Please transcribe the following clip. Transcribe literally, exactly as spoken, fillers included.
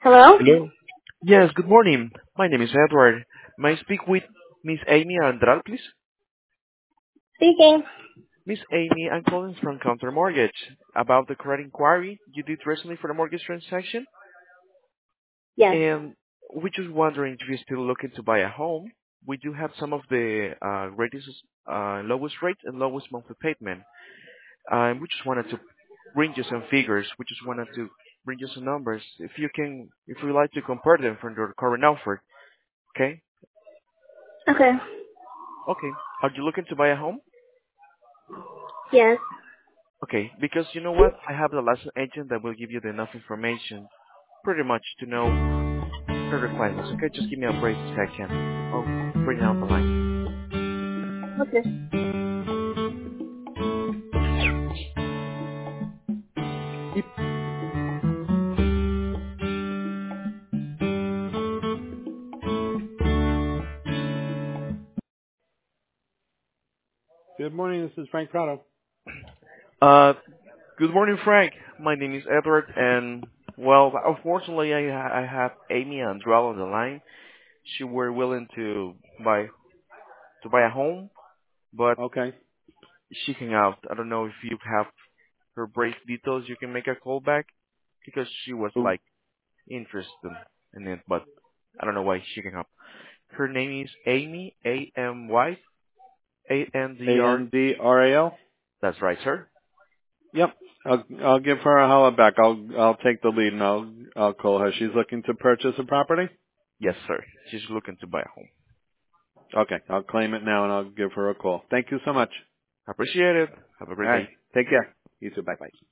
Hello? Hello. Yes, good morning. My name is Edward. May I speak with Miss Amy Andral, please? Speaking. Miss Amy, I'm calling from Counter Mortgage about the credit inquiry you did recently for the mortgage transaction, Yes. and we're just wondering if you're still looking to buy a home. We do have some of the uh, greatest, uh, lowest rate and lowest monthly payment. Um, we just wanted to bring you some figures. We just wanted to bring you some numbers. If you can, if you like to compare them from your current offer, okay? Okay. Okay. Are you looking to buy a home? Yes. Okay, because you know what? I have the license agent that will give you the enough information pretty much to know her requirements. Okay, just give me a brief second. I'll bring out the line. Okay. Yep. Good morning. This is Frank Prado. Uh, good morning, Frank. My name is Edward, and well, unfortunately, I ha- I have Amy and Andral on the line. She were willing to buy to buy a home, but Okay. she can out. I don't know if you have her brief details. You can make a call back because she was Who? like interested in it, but I don't know why she can help. Her name is Amy, A M Y, A N D A R. N D R A L. That's right, sir. Yep. I'll I'll give her a holler back. I'll I'll take the lead and I'll I'll call her. She's looking to purchase a property. Yes, sir. She's looking to buy a home. Okay. I'll claim it now and I'll give her a call. Thank you so much. Appreciate it. Have a All great right. day. Take care. You too. Bye bye.